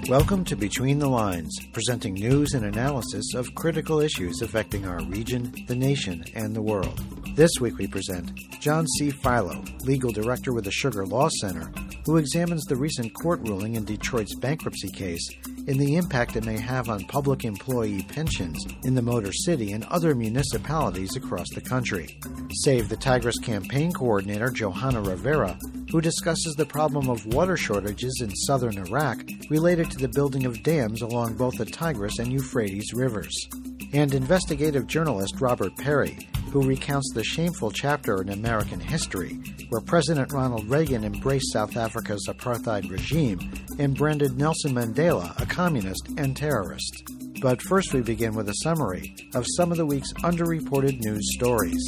Welcome to Between the Lines, presenting news and analysis of critical issues affecting our region, the nation, and the world. This week we present John C. Filo, Legal Director with the Sugar Law Center, who examines the recent court ruling in Detroit's bankruptcy case and the impact it may have on public employee pensions in the Motor City and other municipalities across the country. Save the Tigris campaign coordinator, Johanna Rivera, who discusses the problem of water shortages in southern Iraq related to the building of dams along both the Tigris and Euphrates rivers. And investigative journalist Robert Perry, who recounts the shameful chapter in American history where President Ronald Reagan embraced South Africa's apartheid regime and branded Nelson Mandela a communist and terrorist. But first we begin with a summary of some of the week's underreported news stories.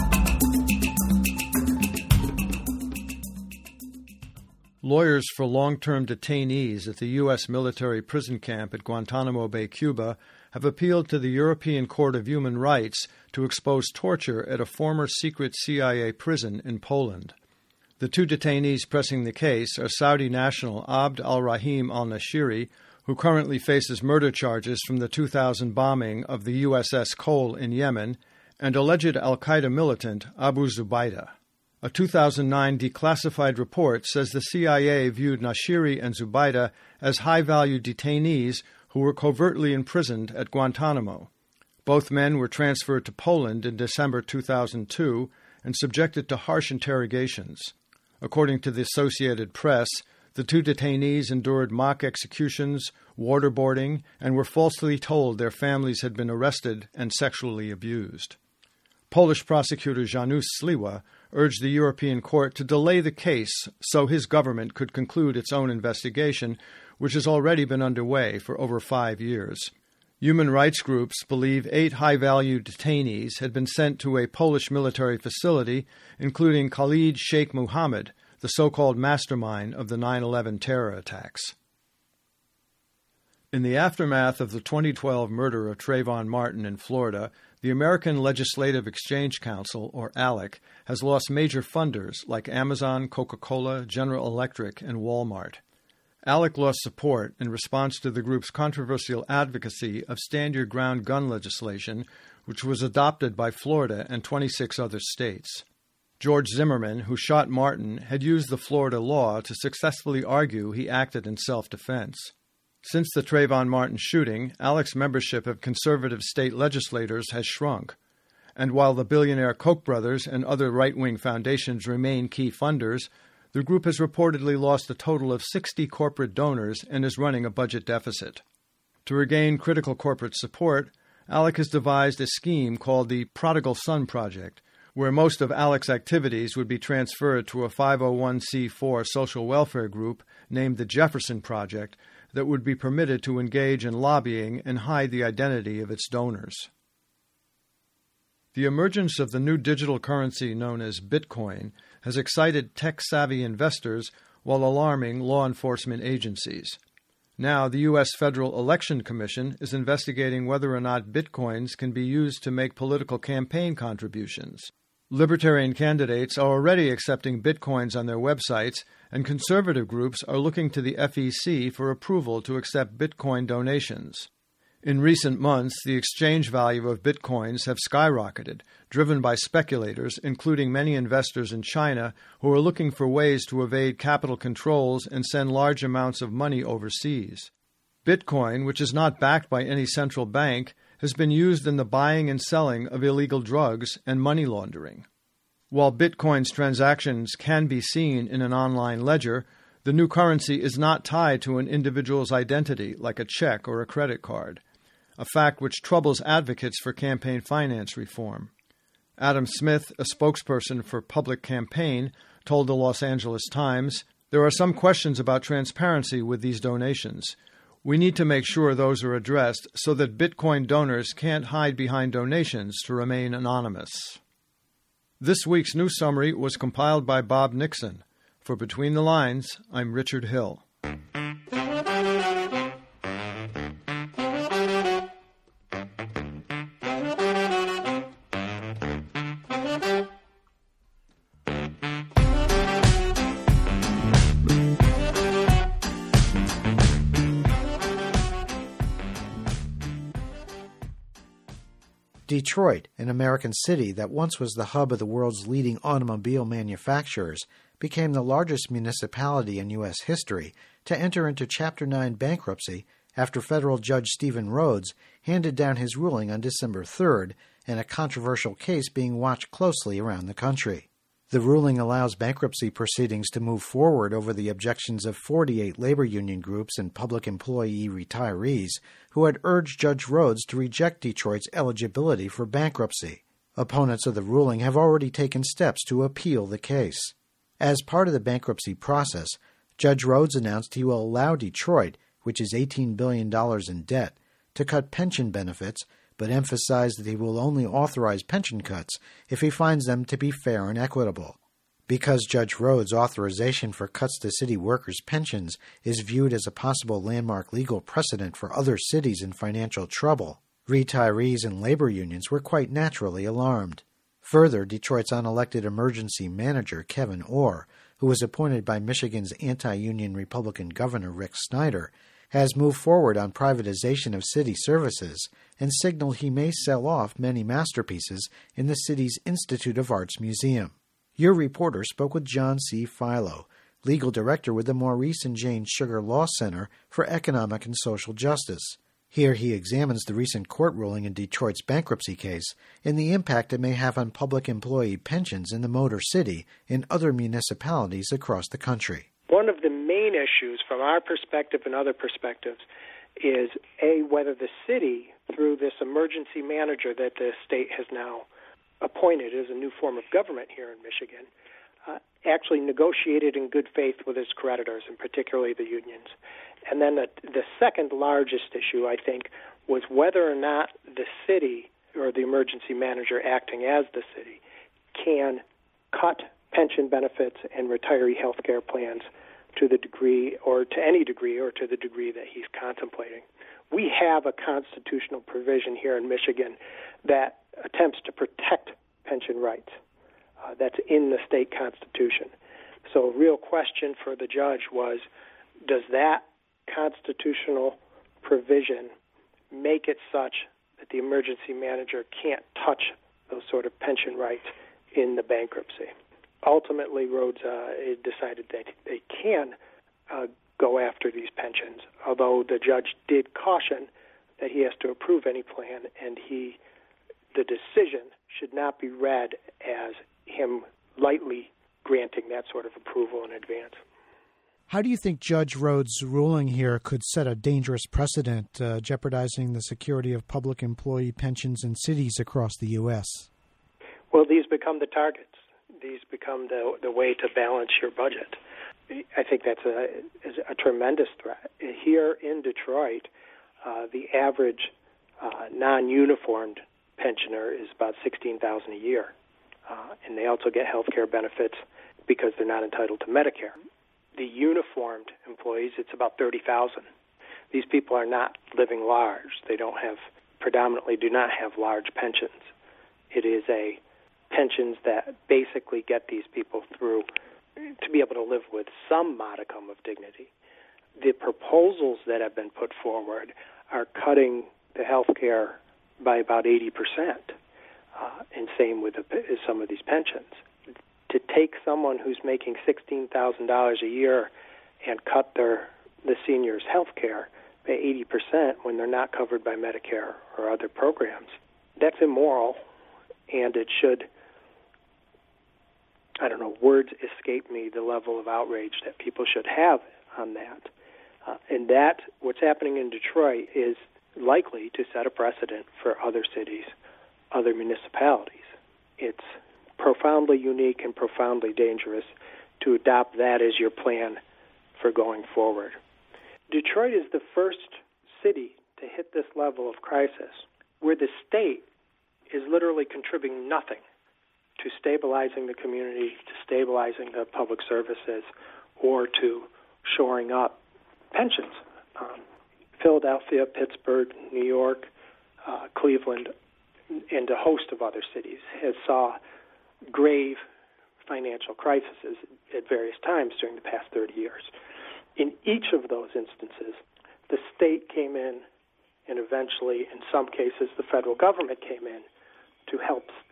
Lawyers for long-term detainees at the U.S. military prison camp at Guantanamo Bay, Cuba, have appealed to the European Court of Human Rights to expose torture at a former secret CIA prison in Poland. The two detainees pressing the case are Saudi national Abd al-Rahim al-Nashiri, who currently faces murder charges from the 2000 bombing of the USS Cole in Yemen, and alleged al-Qaeda militant Abu Zubaydah. A 2009 declassified report says the CIA viewed Nashiri and Zubaydah as high-value detainees who were covertly imprisoned at Guantanamo. Both men were transferred to Poland in December 2002 and subjected to harsh interrogations. According to the Associated Press, the two detainees endured mock executions, waterboarding, and were falsely told their families had been arrested and sexually abused. Polish prosecutor Janusz Sliwa urged the European Court to delay the case so his government could conclude its own investigation, which has already been underway for over 5 years. Human rights groups believe 8 high-value detainees had been sent to a Polish military facility, including Khalid Sheikh Mohammed, the so-called mastermind of the 9/11 terror attacks. In the aftermath of the 2012 murder of Trayvon Martin in Florida, the American Legislative Exchange Council, or ALEC, has lost major funders like Amazon, Coca-Cola, General Electric, and Walmart. ALEC lost support in response to the group's controversial advocacy of stand-your-ground gun legislation, which was adopted by Florida and 26 other states. George Zimmerman, who shot Martin, had used the Florida law to successfully argue he acted in self-defense. Since the Trayvon Martin shooting, ALEC's membership of conservative state legislators has shrunk. And while the billionaire Koch brothers and other right-wing foundations remain key funders, the group has reportedly lost a total of 60 corporate donors and is running a budget deficit. To regain critical corporate support, ALEC has devised a scheme called the Prodigal Son Project, where most of ALEC's activities would be transferred to a 501c4 social welfare group named the Jefferson Project that would be permitted to engage in lobbying and hide the identity of its donors. The emergence of the new digital currency known as Bitcoin has excited tech-savvy investors while alarming law enforcement agencies. Now, the U.S. Federal Election Commission is investigating whether or not Bitcoins can be used to make political campaign contributions. Libertarian candidates are already accepting Bitcoins on their websites, and conservative groups are looking to the FEC for approval to accept Bitcoin donations. In recent months, the exchange value of Bitcoins have skyrocketed, driven by speculators, including many investors in China, who are looking for ways to evade capital controls and send large amounts of money overseas. Bitcoin, which is not backed by any central bank, has been used in the buying and selling of illegal drugs and money laundering. While Bitcoin's transactions can be seen in an online ledger, the new currency is not tied to an individual's identity like a check or a credit card, a fact which troubles advocates for campaign finance reform. Adam Smith, a spokesperson for Public Campaign, told the Los Angeles Times, "There are some questions about transparency with these donations. We need to make sure those are addressed so that Bitcoin donors can't hide behind donations to remain anonymous." This week's news summary was compiled by Bob Nixon. For Between the Lines, I'm Richard Hill. Detroit, an American city that once was the hub of the world's leading automobile manufacturers, became the largest municipality in U.S. history to enter into Chapter 9 bankruptcy after federal Judge Stephen Rhodes handed down his ruling on December 3rd in a controversial case being watched closely around the country. The ruling allows bankruptcy proceedings to move forward over the objections of 48 labor union groups and public employee retirees who had urged Judge Rhodes to reject Detroit's eligibility for bankruptcy. Opponents of the ruling have already taken steps to appeal the case. As part of the bankruptcy process, Judge Rhodes announced he will allow Detroit, which is $18 billion in debt, to cut pension benefits, but emphasized that he will only authorize pension cuts if he finds them to be fair and equitable. Because Judge Rhodes' authorization for cuts to city workers' pensions is viewed as a possible landmark legal precedent for other cities in financial trouble, retirees and labor unions were quite naturally alarmed. Further, Detroit's unelected emergency manager, Kevin Orr, who was appointed by Michigan's anti-union Republican Governor Rick Snyder, has moved forward on privatization of city services and signaled he may sell off many masterpieces in the city's Institute of Arts Museum. Your reporter spoke with John C. Filo, legal director with the Maurice and Jane Sugar Law Center for Economic and Social Justice. Here he examines the recent court ruling in Detroit's bankruptcy case and the impact it may have on public employee pensions in the Motor City and other municipalities across the country. One of the main issues from our perspective and other perspectives is, A, whether the city, through this emergency manager that the state has now appointed as a new form of government here in Michigan, actually negotiated in good faith with its creditors, and particularly the unions. And then the second largest issue, I think, was whether or not the city, or the emergency manager acting as the city, can cut pension benefits and retiree health care plans to the degree, or to any degree, or to the degree that he's contemplating. We have a constitutional provision here in Michigan that attempts to protect pension rights. That's in the state constitution. So a real question for the judge was, does that constitutional provision make it such that the emergency manager can't touch those sort of pension rights in the bankruptcy? Ultimately, Rhodes decided that they can go after these pensions, although the judge did caution that he has to approve any plan, and the decision should not be read as him lightly granting that sort of approval in advance. How do you think Judge Rhodes' ruling here could set a dangerous precedent, jeopardizing the security of public employee pensions in cities across the U.S.? Well, these become the targets. These become the way to balance your budget. I think that's a tremendous threat. Here in Detroit, the average non-uniformed pensioner is about $16,000 a year, and they also get health care benefits because they're not entitled to Medicare. The uniformed employees, it's about $30,000. These people are not living large. They predominantly do not have large pensions. It is pensions that basically get these people through to be able to live with some modicum of dignity. The proposals that have been put forward are cutting the health care by about 80%, and same with some of these pensions. To take someone who's making $16,000 a year and cut the seniors' health care by 80% when they're not covered by Medicare or other programs, that's immoral, and it should, words escape me the level of outrage that people should have on that. And that, what's happening in Detroit, is likely to set a precedent for other cities, other municipalities. It's profoundly unique and profoundly dangerous to adopt that as your plan for going forward. Detroit is the first city to hit this level of crisis where the state is literally contributing nothing to stabilizing the community, to stabilizing the public services, or to shoring up pensions. Philadelphia, Pittsburgh, New York, Cleveland, and a host of other cities has saw grave financial crises at various times during the past 30 years. In each of those instances, the state came in, and eventually, in some cases, the federal government came in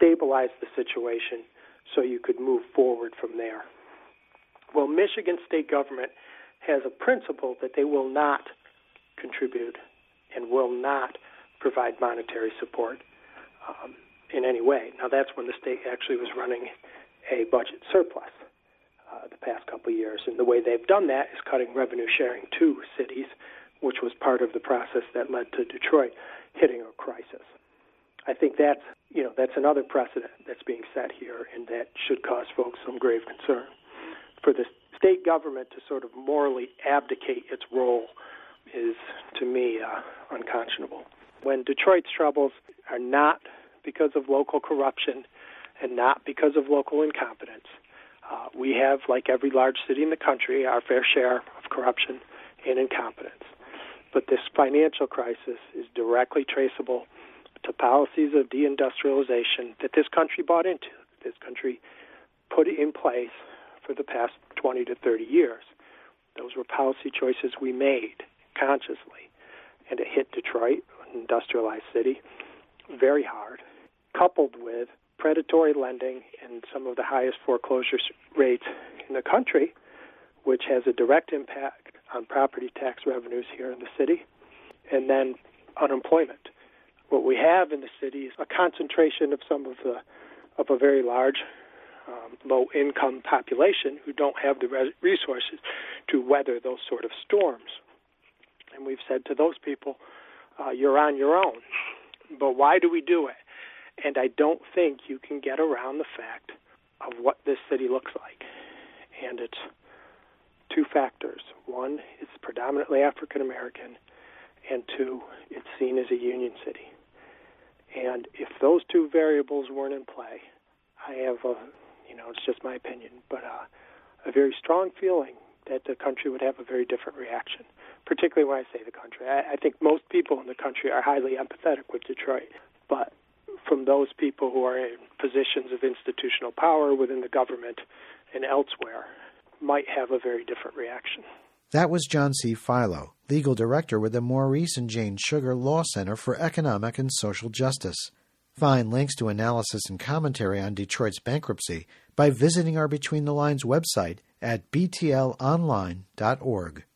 stabilize the situation so you could move forward from there. Well, Michigan state government has a principle that they will not contribute and will not provide monetary support in any way. Now, that's when the state actually was running a budget surplus the past couple of years. And the way they've done that is cutting revenue sharing to cities, which was part of the process that led to Detroit hitting a crisis. I think that's another precedent that's being set here, and that should cause folks some grave concern. For the state government to sort of morally abdicate its role is, to me, unconscionable. When Detroit's troubles are not because of local corruption and not because of local incompetence, we have, like every large city in the country, our fair share of corruption and incompetence. But this financial crisis is directly traceable to policies of deindustrialization that this country bought into, this country put in place for the past 20 to 30 years. Those were policy choices we made consciously, and it hit Detroit, an industrialized city, very hard, coupled with predatory lending and some of the highest foreclosure rates in the country, which has a direct impact on property tax revenues here in the city, and then unemployment. What we have in the city is a concentration of a very large low-income population who don't have the resources to weather those sort of storms. And we've said to those people, you're on your own. But why do we do it? And I don't think you can get around the fact of what this city looks like. And it's two factors. One, it's predominantly African-American, and two, it's seen as a union city. And if those two variables weren't in play, I have it's just my opinion, but a very strong feeling that the country would have a very different reaction, particularly when I say the country. I think most people in the country are highly empathetic with Detroit, but from those people who are in positions of institutional power within the government and elsewhere might have a very different reaction. That was John C. Filo, legal director with the Maurice and Jane Sugar Law Center for Economic and Social Justice. Find links to analysis and commentary on Detroit's bankruptcy by visiting our Between the Lines website at btlonline.org.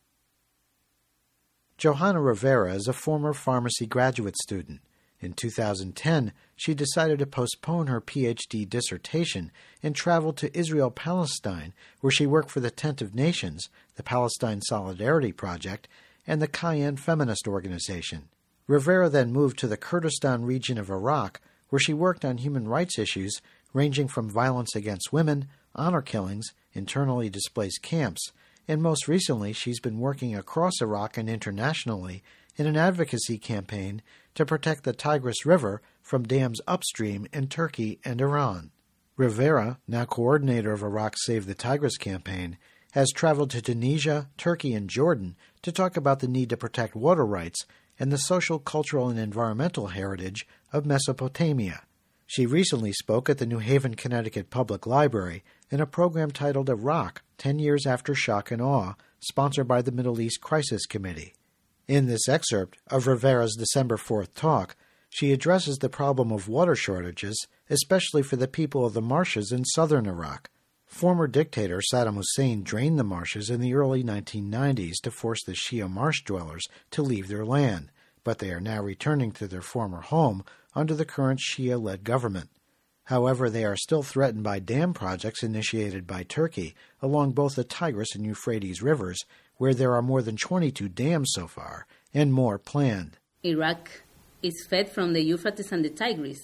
Johanna Rivera is a former pharmacy graduate student. In 2010, she decided to postpone her PhD dissertation and traveled to Israel-Palestine, where she worked for the Tent of Nations, the Palestine Solidarity Project, and the Cayenne Feminist Organization. Rivera then moved to the Kurdistan region of Iraq, where she worked on human rights issues ranging from violence against women, honor killings, internally displaced camps, and most recently she's been working across Iraq and internationally in an advocacy campaign to protect the Tigris River from dams upstream in Turkey and Iran. Rivera, now coordinator of Iraq's Save the Tigris campaign, has traveled to Tunisia, Turkey, and Jordan to talk about the need to protect water rights and the social, cultural, and environmental heritage of Mesopotamia. She recently spoke at the New Haven, Connecticut Public Library in a program titled Iraq, 10 Years After Shock and Awe, sponsored by the Middle East Crisis Committee. In this excerpt of Rivera's December 4th talk, she addresses the problem of water shortages, especially for the people of the marshes in southern Iraq. Former dictator Saddam Hussein drained the marshes in the early 1990s to force the Shia marsh dwellers to leave their land, but they are now returning to their former home under the current Shia-led government. However, they are still threatened by dam projects initiated by Turkey along both the Tigris and Euphrates rivers, where there are more than 22 dams so far, and more planned. Iraq is fed from the Euphrates and the Tigris.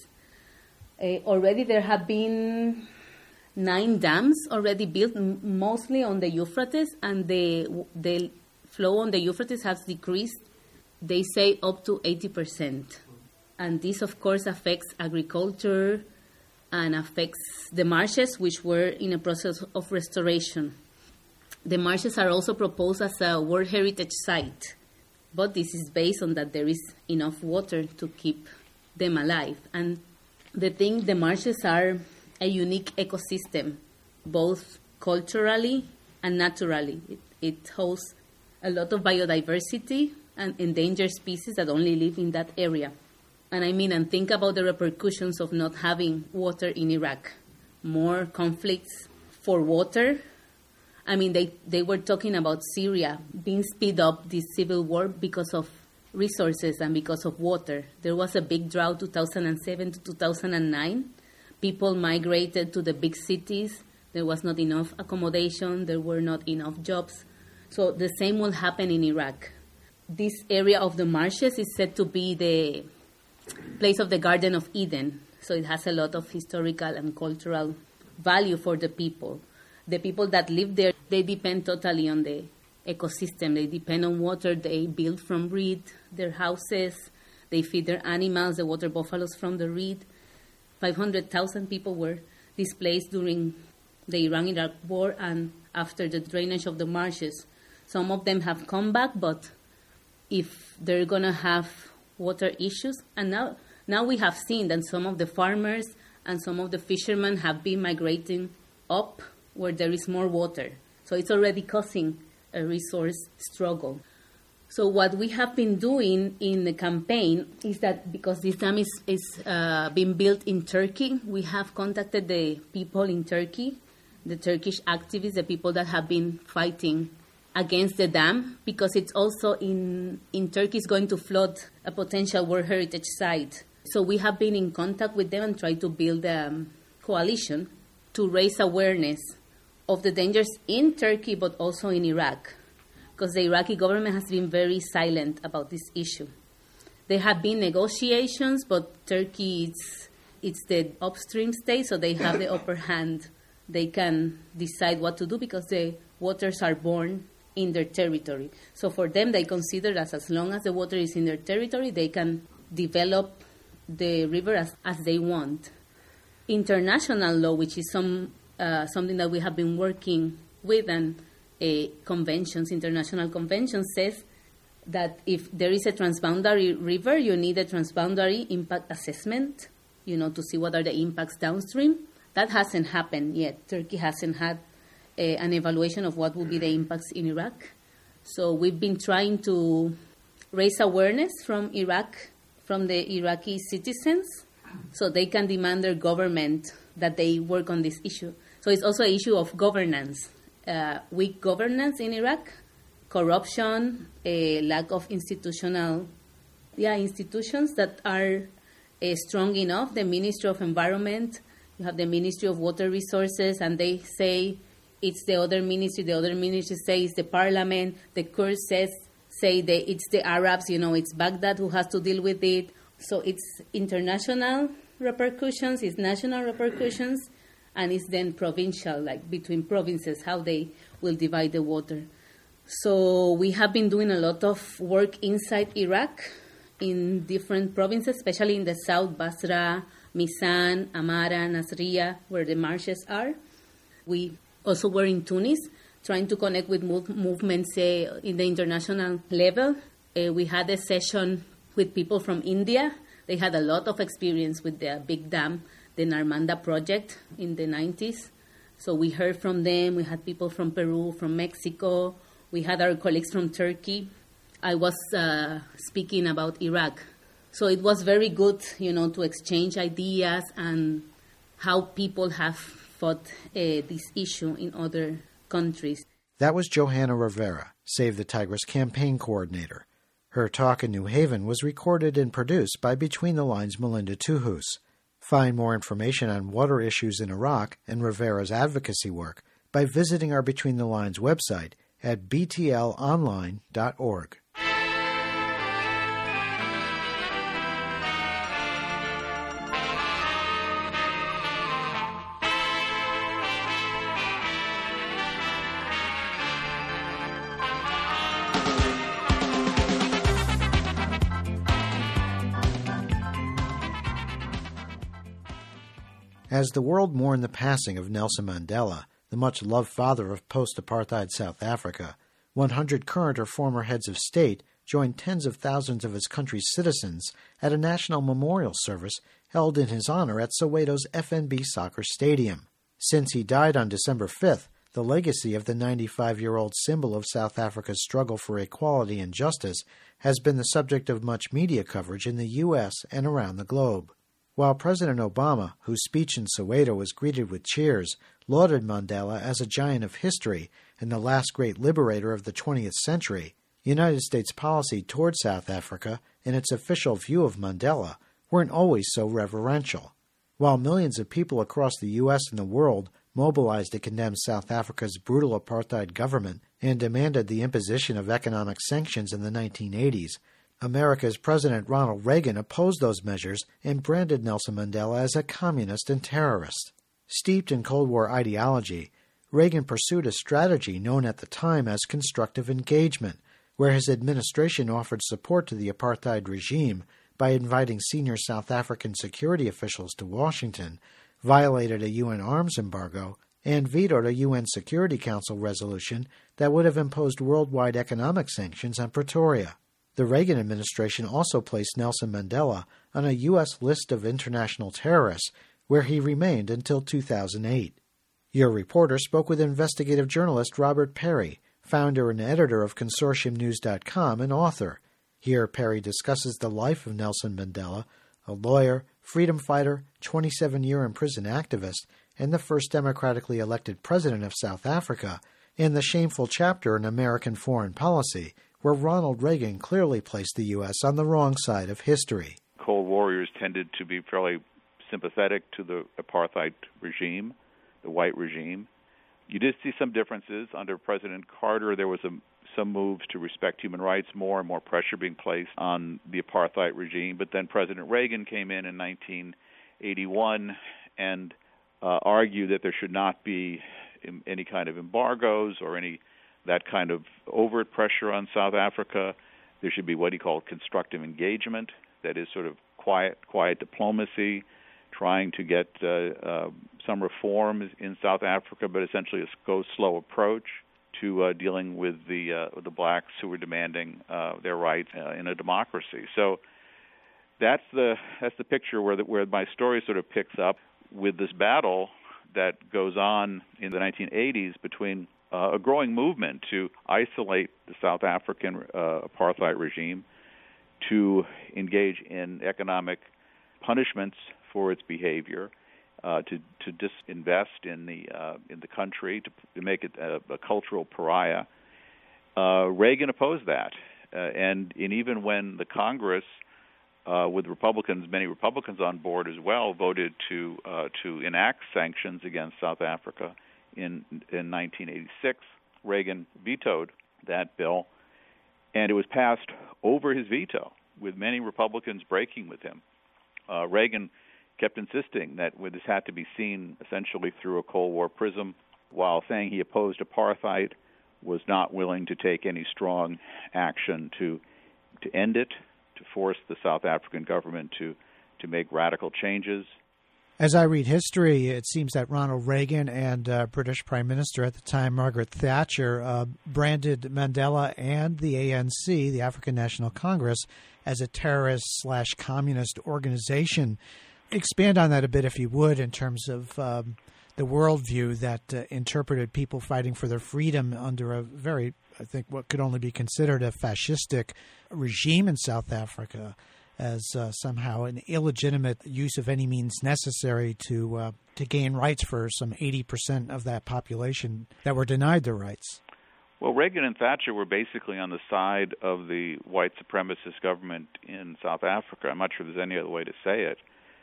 Already there have been 9 dams already built, mostly on the Euphrates, and the flow on the Euphrates has decreased, they say, up to 80%. And this, of course, affects agriculture and affects the marshes, which were in a process of restoration. The marshes are also proposed as a World Heritage Site, but this is based on that there is enough water to keep them alive. And the marshes are a unique ecosystem, both culturally and naturally. It hosts a lot of biodiversity and endangered species that only live in that area. And think about the repercussions of not having water in Iraq. More conflicts for water. They were talking about Syria being speed up this civil war because of resources and because of water. There was a big drought 2007 to 2009. People migrated to the big cities. There was not enough accommodation. There were not enough jobs. So the same will happen in Iraq. This area of the marshes is said to be the place of the Garden of Eden. So it has a lot of historical and cultural value for the people. The people that live there, they depend totally on the ecosystem. They depend on water. They build from reed their houses. They feed their animals, the water buffaloes from the reed. 500,000 people were displaced during the Iran-Iraq war and after the drainage of the marshes. Some of them have come back, but if they're going to have water issues, and now we have seen that some of the farmers and some of the fishermen have been migrating up where there is more water. So it's already causing a resource struggle. So what we have been doing in the campaign is that because this dam is being built in Turkey, we have contacted the people in Turkey, the Turkish activists, the people that have been fighting against the dam, because it's also in Turkey is going to flood a potential World Heritage Site. So we have been in contact with them and tried to build a coalition to raise awareness of the dangers in Turkey but also in Iraq, because the Iraqi government has been very silent about this issue. There have been negotiations, but Turkey, it's the upstream state, so they have the upper hand. They can decide what to do because the waters are born in their territory. So for them, they consider that as long as the water is in their territory, they can develop the river as they want. International law, which is something that we have been working with, and international convention says that if there is a transboundary river, you need a transboundary impact assessment, to see what are the impacts downstream. That hasn't happened yet. Turkey hasn't had an evaluation of what will be the impacts in Iraq. So we've been trying to raise awareness from Iraq, from the Iraqi citizens, so they can demand their government that they work on this issue. So it's also an issue of governance, weak governance in Iraq, corruption, a lack of institutions that are strong enough. The Ministry of Environment, you have the Ministry of Water Resources, and they say it's the other ministry say it's the parliament, the Kurds say it's the Arabs, it's Baghdad who has to deal with it. So it's international repercussions, it's national repercussions, and it's then provincial, like between provinces, how they will divide the water. So we have been doing a lot of work inside Iraq in different provinces, especially in the south, Basra, Misan, Amara, Nasriya, where the marshes are. We also were in Tunis, trying to connect with movements in the international level. We had a session with people from India. They had a lot of experience with the big dam, the Narmada project in the 90s. So we heard from them. We had people from Peru, from Mexico. We had our colleagues from Turkey. I was speaking about Iraq. So it was very good, to exchange ideas and how people have fought this issue in other countries. That was Johanna Rivera, Save the Tigris campaign coordinator. Her talk in New Haven was recorded and produced by Between the Lines' Melinda Tuhus. Find more information on water issues in Iraq and Rivera's advocacy work by visiting our Between the Lines website at btlonline.org. As the world mourned the passing of Nelson Mandela, the much-loved father of post-apartheid South Africa, 100 current or former heads of state joined tens of thousands of his country's citizens at a national memorial service held in his honor at Soweto's FNB Soccer Stadium. Since he died on December 5th, the legacy of the 95-year-old symbol of South Africa's struggle for equality and justice has been the subject of much media coverage in the U.S. and around the globe. While President Obama, whose speech in Soweto was greeted with cheers, lauded Mandela as a giant of history and the last great liberator of the 20th century, United States policy toward South Africa and its official view of Mandela weren't always so reverential. While millions of people across the U.S. and the world mobilized to condemn South Africa's brutal apartheid government and demanded the imposition of economic sanctions in the 1980s, America's President Ronald Reagan opposed those measures and branded Nelson Mandela as a communist and terrorist. Steeped in Cold War ideology, Reagan pursued a strategy known at the time as constructive engagement, where his administration offered support to the apartheid regime by inviting senior South African security officials to Washington, violated a UN arms embargo, and vetoed a UN Security Council resolution that would have imposed worldwide economic sanctions on Pretoria. The Reagan administration also placed Nelson Mandela on a U.S. list of international terrorists, where he remained until 2008. Your reporter spoke with investigative journalist Robert Perry, founder and editor of ConsortiumNews.com and author. Here, Perry discusses the life of Nelson Mandela, a lawyer, freedom fighter, 27-year in-prison activist, and the first democratically elected president of South Africa, and the shameful chapter in American foreign policy, where Ronald Reagan clearly placed the U.S. on the wrong side of history. Cold Warriors tended to be fairly sympathetic to the apartheid regime, the white regime. You did see some differences. Under President Carter, there was some moves to respect human rights more and more pressure being placed on the apartheid regime. But then President Reagan came in 1981 and argued that there should not be any kind of embargoes or any that kind of overt pressure on South Africa. There should be what he called constructive engagement, that is sort of quiet diplomacy, trying to get some reforms in South Africa, but essentially a slow approach to dealing with the blacks who were demanding their rights in a democracy. So that's the picture where my story sort of picks up with this battle that goes on in the 1980s between a growing movement to isolate the South African apartheid regime, to engage in economic punishments for its behavior, to disinvest in the country, to make it a cultural pariah. Reagan opposed that, and even when the Congress, with many Republicans on board as well, voted to enact sanctions against South Africa in 1986, Reagan vetoed that bill, and it was passed over his veto, with many Republicans breaking with him. Reagan kept insisting that this had to be seen essentially through a Cold War prism, while saying he opposed apartheid, was not willing to take any strong action to end it, to force the South African government to make radical changes. As I read history, it seems that Ronald Reagan and British Prime Minister at the time, Margaret Thatcher, branded Mandela and the ANC, the African National Congress, as a terrorist/communist organization. Expand on that a bit, if you would, in terms of the worldview that interpreted people fighting for their freedom under a very, I think, what could only be considered a fascistic regime in South Africa as somehow an illegitimate use of any means necessary to gain rights for some 80% of that population that were denied their rights. Well, Reagan and Thatcher were basically on the side of the white supremacist government in South Africa. I'm not sure there's any other way to say it.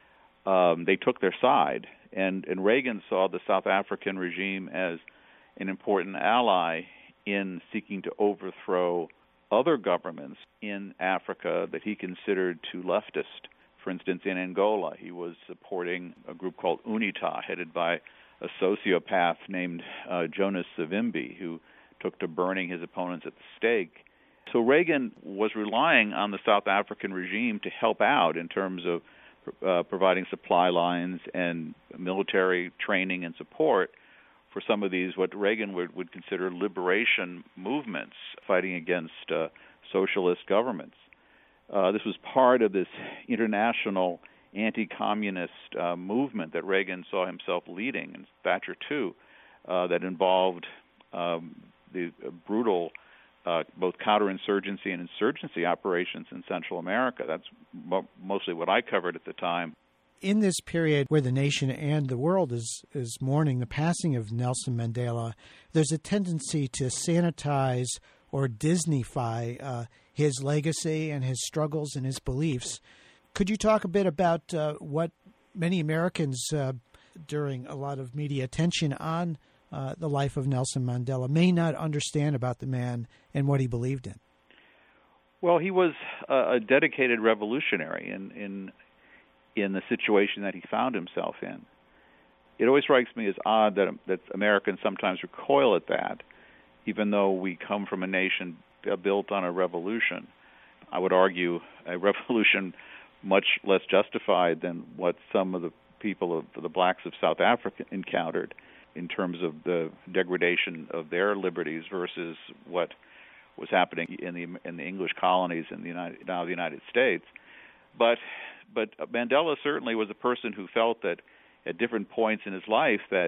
They took their side, and Reagan saw the South African regime as an important ally in seeking to overthrow other governments in Africa that he considered too leftist. For instance, in Angola, he was supporting a group called UNITA, headed by a sociopath named Jonas Savimbi, who took to burning his opponents at the stake. So Reagan was relying on the South African regime to help out in terms of providing supply lines and military training and support for some of these, what Reagan would consider liberation movements, fighting against socialist governments. This was part of this international anti-communist movement that Reagan saw himself leading, and Thatcher too. that involved the brutal both counterinsurgency and insurgency operations in Central America. That's mostly what I covered at the time. In this period where the nation and the world is mourning the passing of Nelson Mandela, there's a tendency to sanitize or Disneyfy his legacy and his struggles and his beliefs. Could you talk a bit about what many Americans, during a lot of media attention on the life of Nelson Mandela, may not understand about the man and what he believed in? Well, he was a dedicated revolutionary in the situation that he found himself in. It always strikes me as odd that Americans sometimes recoil at that, even though we come from a nation built on a revolution. I would argue a revolution much less justified than what some of the people of the blacks of South Africa encountered in terms of the degradation of their liberties versus what was happening in the English colonies in the United States. But Mandela certainly was a person who felt that at different points in his life that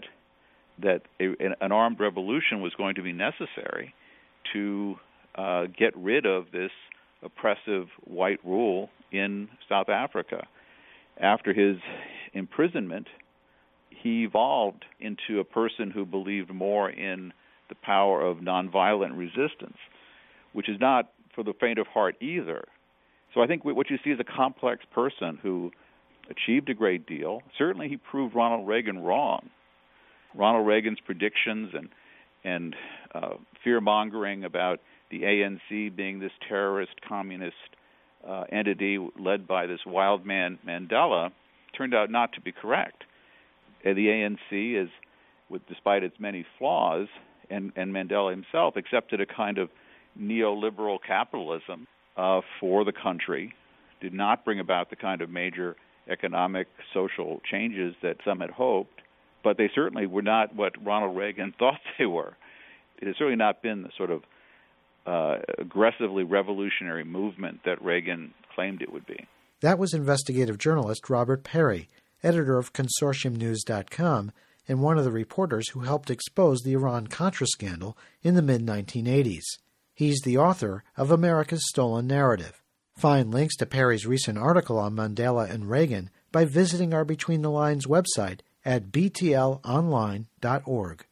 an armed revolution was going to be necessary to get rid of this oppressive white rule in South Africa. After his imprisonment, he evolved into a person who believed more in the power of nonviolent resistance, which is not for the faint of heart either. So I think what you see is a complex person who achieved a great deal. Certainly he proved Ronald Reagan wrong. Ronald Reagan's predictions and fear-mongering about the ANC being this terrorist communist entity led by this wild man Mandela turned out not to be correct. The ANC, despite its many flaws, and Mandela himself accepted a kind of neoliberal capitalism for the country, did not bring about the kind of major economic, social changes that some had hoped, but they certainly were not what Ronald Reagan thought they were. It has certainly not been the sort of aggressively revolutionary movement that Reagan claimed it would be. That was investigative journalist Robert Perry, editor of ConsortiumNews.com and one of the reporters who helped expose the Iran-Contra scandal in the mid-1980s. He's the author of America's Stolen Narrative. Find links to Perry's recent article on Mandela and Reagan by visiting our Between the Lines website at btlonline.org.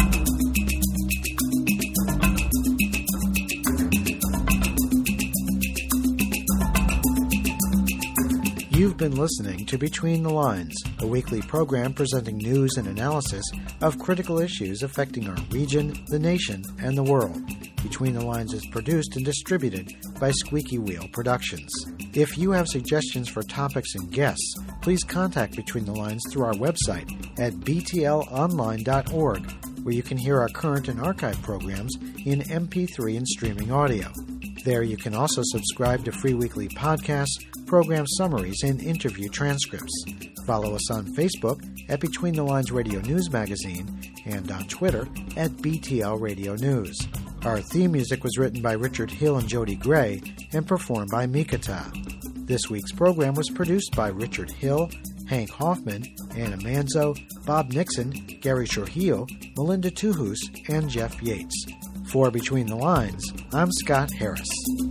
You've been listening to Between the Lines, a weekly program presenting news and analysis of critical issues affecting our region, the nation, and the world. Between the Lines is produced and distributed by Squeaky Wheel Productions. If you have suggestions for topics and guests, please contact Between the Lines through our website at btlonline.org, where you can hear our current and archive programs in MP3 and streaming audio. There you can also subscribe to free weekly podcasts, program summaries, and interview transcripts. Follow us on Facebook at Between the Lines Radio News Magazine and on Twitter at BTL Radio News. Our theme music was written by Richard Hill and Jody Gray and performed by Mikata. This week's program was produced by Richard Hill, Hank Hoffman, Anna Manzo, Bob Nixon, Gary Trujillo, Melinda Tuhus, and Jeff Yates. For Between the Lines, I'm Scott Harris.